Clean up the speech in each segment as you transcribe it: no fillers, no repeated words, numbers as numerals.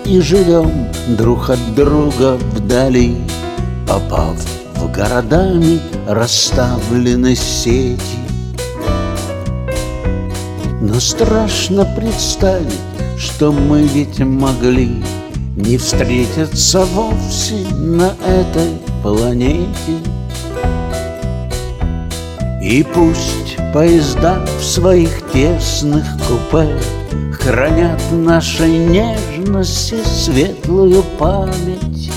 и живем друг от друга вдали, попав в городами расставлены сети. Но страшно представить, что мы ведь могли не встретиться вовсе на этой планете. И пусть поезда в своих тесных купе хранят нашей нежности светлую память,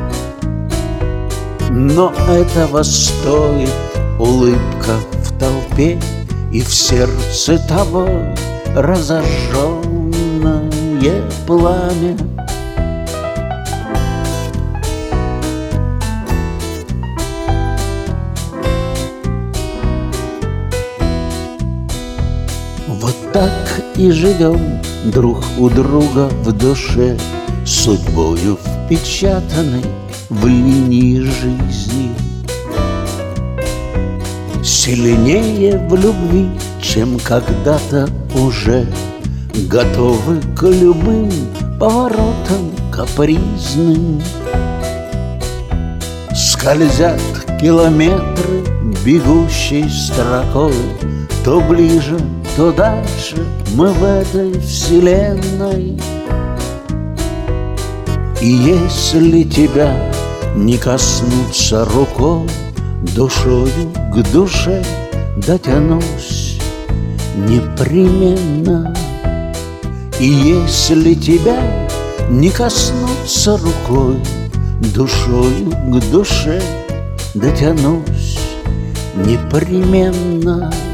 но этого стоит улыбка в толпе и в сердце того разожженное пламя. Вот так и живем друг у друга в душе, судьбою впечатанной в линии жизни. Сильнее в любви, чем когда-то уже, готовы к любым поворотам капризным. Скользят километры бегущей строкой, то ближе, то дальше мы в этой вселенной. И если тебя не коснуться рукой, душою к душе дотянусь непременно. И если тебя не коснуться рукой, душою к душе дотянусь непременно.